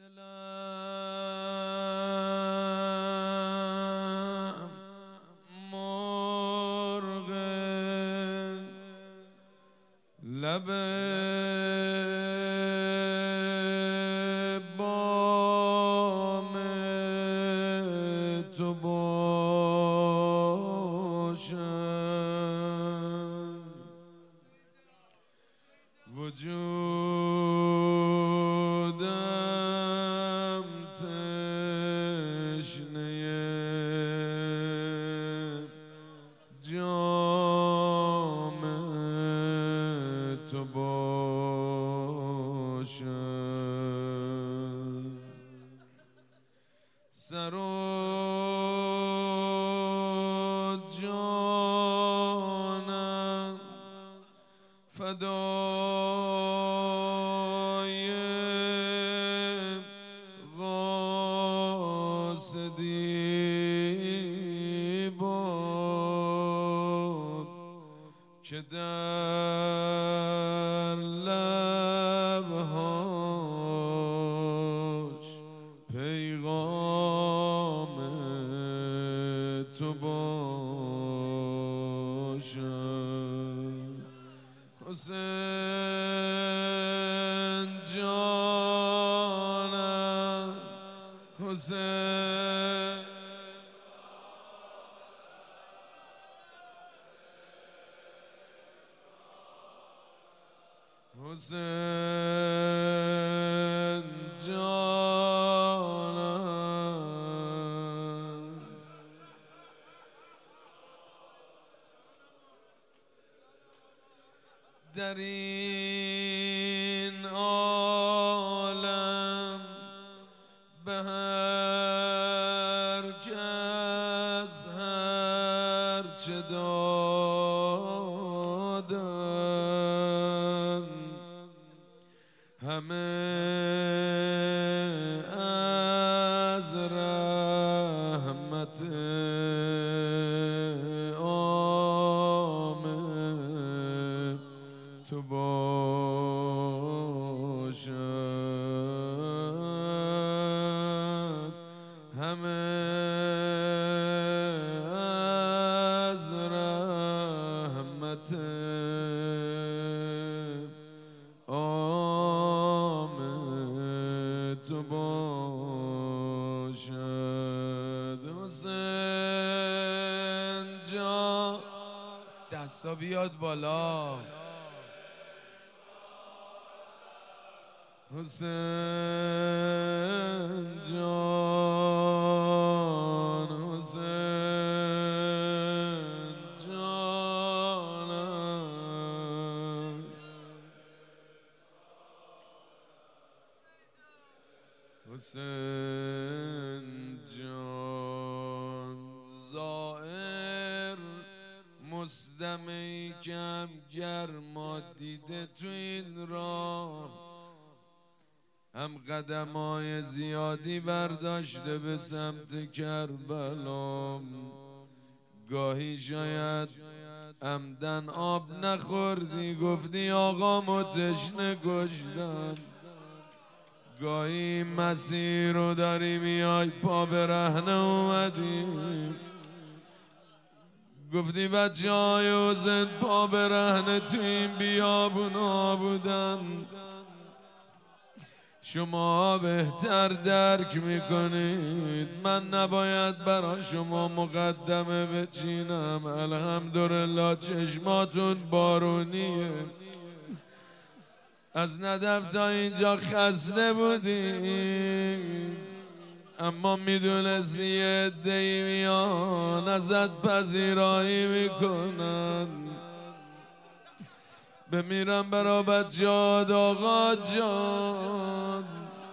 دلم مرغ لب بام تو باشم، وجودم تشنه جام تو باشم، سر و جانم فدای قاصدی باد که در لبهاش پیغام تو باشم. حسین جانم، حسین حسین جانم، در این عالم به هر کس هر چه دادم همه از رحمت عام تو باشد، همه از رحمت عام تو باشد. حسین جان دستا بیاد بالا، حسین جان، حسین جانم، حسین جان. زائر مصدمه کم گرما دیده تو این راه، هم قدمای زیادی برداشته به سمت کربلا، گاهی شاید عمدن آب نخوردی گفتی آقامو تشنه کشتم، گاهی مسیر رو داری میای پا برهنه اومدی گفتی بچه های حسین پا برهنه تو این بیابونا بودن، شما بهتر درک میکنید، من نباید برا شما مقدمه بچینم. الحمدلله چشماتون بارونیه، از ندف تا اینجا خسته بودی اما میدونستی یه عده‌ای میان ازت پذیرایی میکنن. بمیرم برا بچه‌هات آقا جان.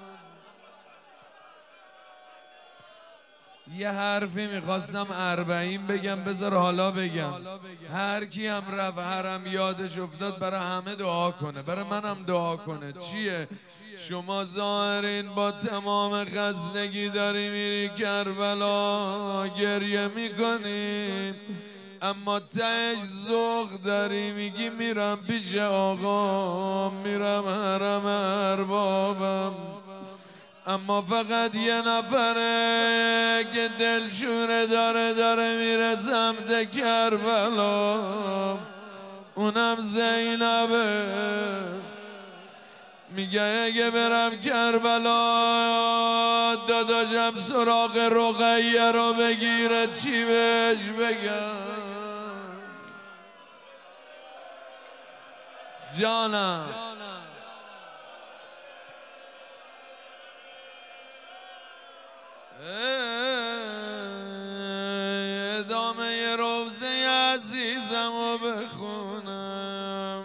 یه حرفی میخواستم 40 بگم، بذار حالا بگم. هر کی هم رفت حرم یادش افتاد برای همه دعا کنه، برای منم دعا کنه. چیه؟ شما ظاهرین با تمام خستگی داری میری کربلا گریه میکنی، اما تهش ذوق داری میگی میرم پیش آقا، میرم حرم اربابم. اما فقط یه نفره که دلشوره داره میره سمت کربلا، اونم زینبه. میگه اگه برم کربلا داداشم سراغ رقیه رو بگیره چی بهش بگم؟ جانم ادامه روزه عزیزم رو بخونم.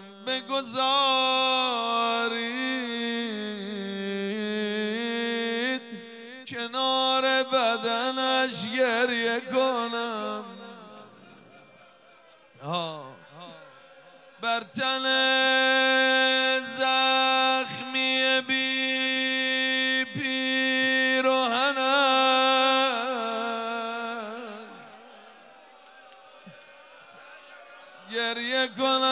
بگذارید کنار بدنش گریه کنم، بر تن زخمی بی پیراهنم گریه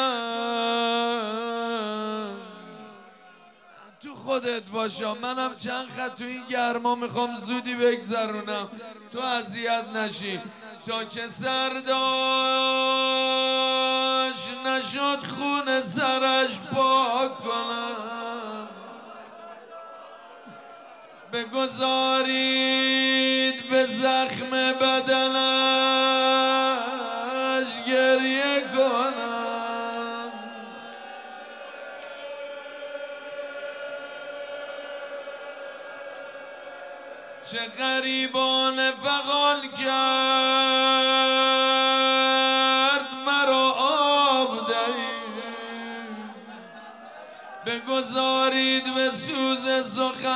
کنم. تو خودت باشا، منم چند خط تو این گرما میخوام زودی بگذرونم، تو اذیت نشی. تا که سرداش نشد خون سرش پاک کنم، بگذارید به زخم بدنش گریه کنم. چه غریبانه فغان کرد مرا آب دهید، بگذارید به سوز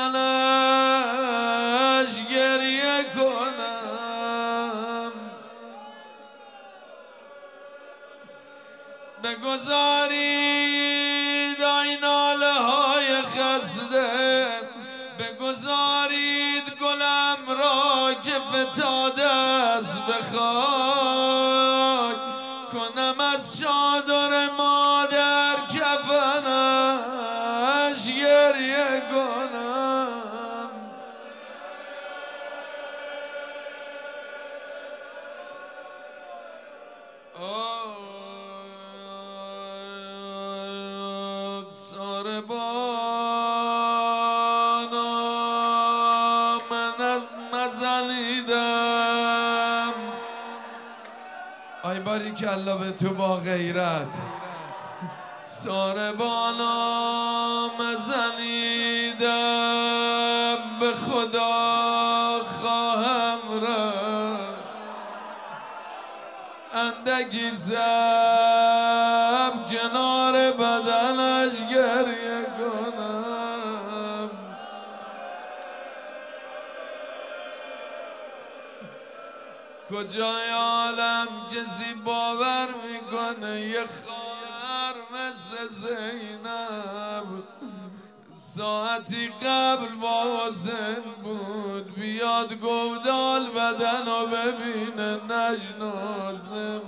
سخنش گریه کنم، بگذارید آی ناله های خسته، بگذارید گلم را که فتاده است به خاک، کنم از چادر مادر کفنش گریه کنم. ساربانا من از مزنیدم، آی باریکالله به تو با غیرت. ساربانا مزنیدم به خدا خواهم رفت، اندکی زب کنار بدنش گریه کنم. کجای عالم کسی باور میکنه یه خواهر مثل زینب ساعتی قبل با حسین بود بیاد گودال بدن و ببینه نشناسم؟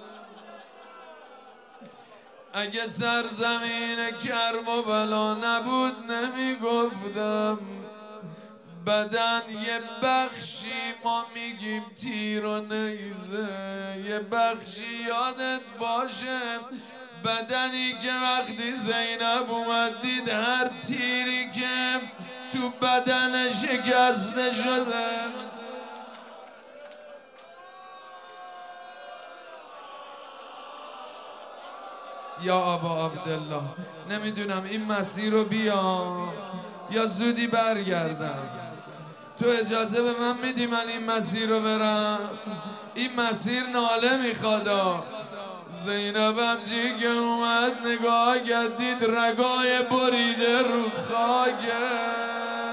اگه سرزمین کرب و بلا نبود نمیگفتم. بدن یه بخشی ما میگیم تیر و نیزه، یه بخشی یادت باشه بدنی که وقتی زینب اومد دید هر تیری که تو بدن شکسته شده یا ابا عبدالله نمیدونم این مسیر رو بیام یا زودی برگردم. تو اجازه به من میدی من این مسیر رو برم؟ این مسیر ناله میخواد. زینبم جی که اومد نگاه گردید رگای بریده رو خاکم.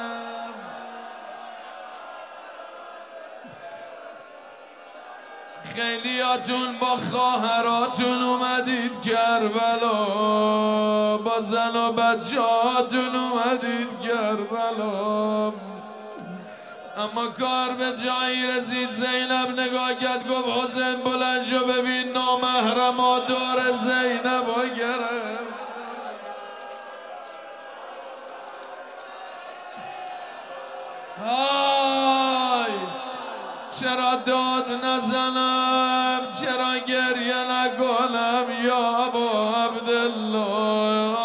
خیلیاتون با خواهراتون اومدید کربلا، با زن و بچه هاتون اومدید کربلا، اما کار به جایی رسید. زینب نگاه کرد گفت حسین بلند شو ببین نامحرما دور زینب رو گرفت. های چرا داد نزنم، چرا گریه نکنم یا ابا عبدالله.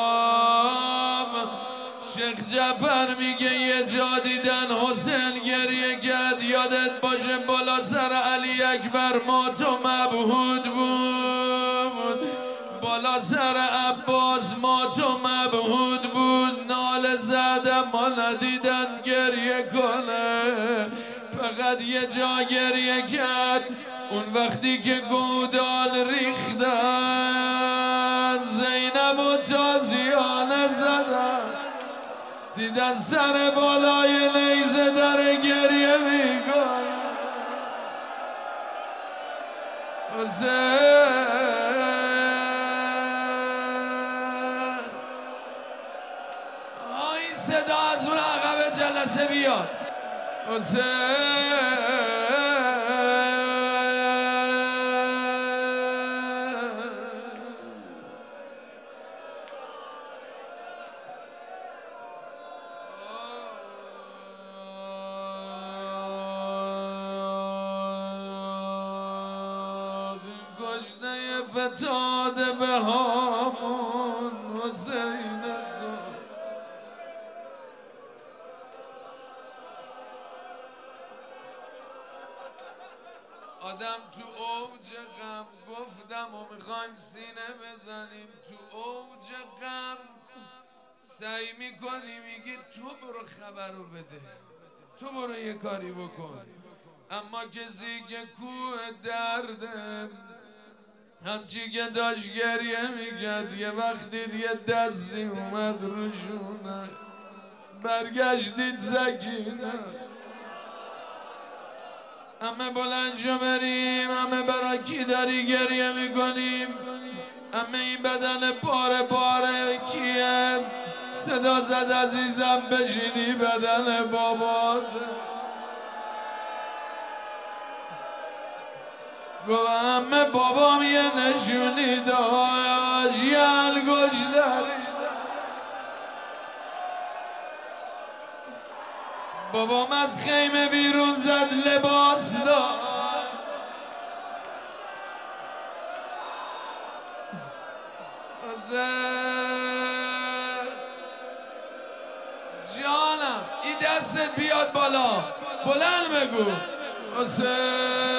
شیخ جعفر میگه یه جا دیدن حسین گریه کرد، یادت باشه بالا سر علی اکبر مات و مبهود بود، بالا سر عباس مات و مبهود بود. ناله زدم ما ندیدن گریه کنه، فقط یه جا گریه کرد، اون وقتی که گودال ریختن زینب و تازیانه زدن، دیدن سر بالای نیزه داره گریه میکنه. این صدا از اون عقب جلسه بیاد. گشنه فتاده به هامون حسین تو، آدم تو اوج غم گفتم و میخوایم سینه بزنیم، تو اوج غم سعی میکنی میگی تو برو خبرو بده، تو برو یه کاری بکن، اما کسی که کوه درده همچی که داشت گریه میکرد یه وقت دید یه دستی اومد روشونه، برگشتید سکینه. همه بلند شو بریم، همه برای کی داری گریه میکنیم، همه این بدن پاره پاره کیه؟ صدا زد عزیزم بشینی بدن بابات. گفت همه بابام یه نشونی داشت، یه انگوش داری، بابام از خیمه بیرون زد لباس داد، جانم این دستت بیاد بالا، بلند بگو حسین.